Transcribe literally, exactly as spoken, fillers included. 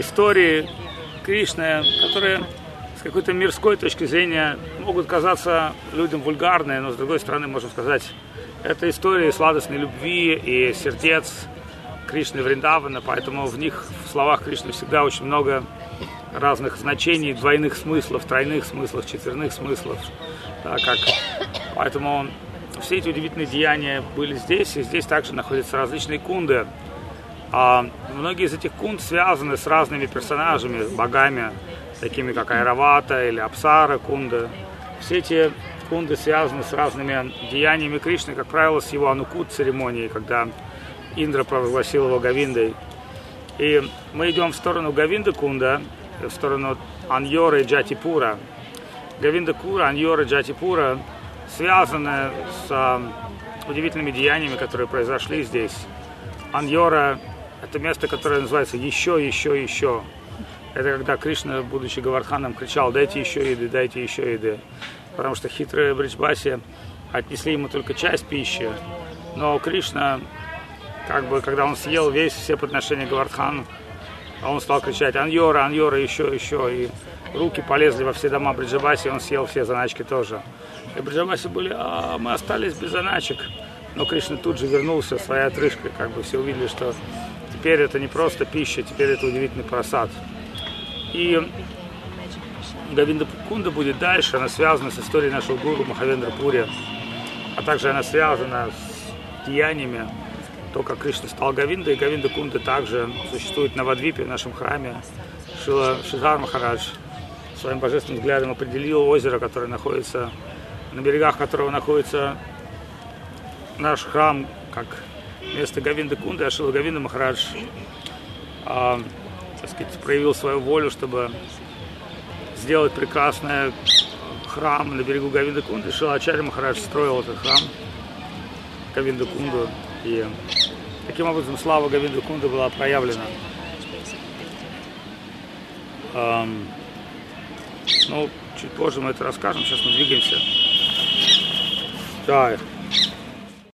истории Кришны, которые с какой-то мирской точки зрения могут казаться людям вульгарными, но с другой стороны, можно сказать, это истории сладостной любви и сердец Кришны Вриндавана, поэтому в них, в словах Кришны всегда очень много разных значений, двойных смыслов, тройных смыслов, четверных смыслов. Да, как... Поэтому все эти удивительные деяния были здесь, и здесь также находятся различные кунды. А многие из этих кунд связаны с разными персонажами, богами, такими как Айравата или Апсара кунды. Все эти кунды связаны с разными деяниями Кришны, как правило, с его анукут церемонией, когда Индра провозгласил его Говиндой. И мы идем в сторону Говинда Кунда, в сторону Аньоры и Джатипура. Говинда Кура, Аньора и Джатипура связаны с а, удивительными деяниями, которые произошли здесь. Аньора – это место, которое называется «Еще, еще, еще». Это когда Кришна, будучи Говардханом, кричал: «Дайте еще еды, дайте еще еды». Потому что хитрые Бриджбаси отнесли ему только часть пищи. Но Кришна, как бы, когда он съел весь все подношения Говардхану, он стал кричать: «Аньора, Аньора, еще, еще». И руки полезли во все дома Бриджбаси, и он съел все заначки тоже. И Бриджбаси были: «А, мы остались без заначек». Но Кришна тут же вернулся своей отрыжкой. Как бы все увидели, что теперь это не просто пища, теперь это удивительный просад. И Говинда Кунда будет дальше, она связана с историей нашего гуру Махавендра Пури, а также она связана с деяниями, то, как Кришна стал Говиндой. И Говинда Кунда также существует на Вадвипе, в нашем храме. Шила Шридхар Махарадж своим божественным взглядом определил озеро, которое находится, на берегах которого находится наш храм, как место Говинды Кунды. А Шила Говинда Махарадж а, так сказать, проявил свою волю, чтобы сделать прекрасный храм на берегу Говинды Кунды. Шила Ачарья Махарадж строил этот храм Говинду Кунду, и таким образом слава Говинды Кунды была проявлена. Эм, ну, чуть позже мы это расскажем, сейчас мы двигаемся. Да.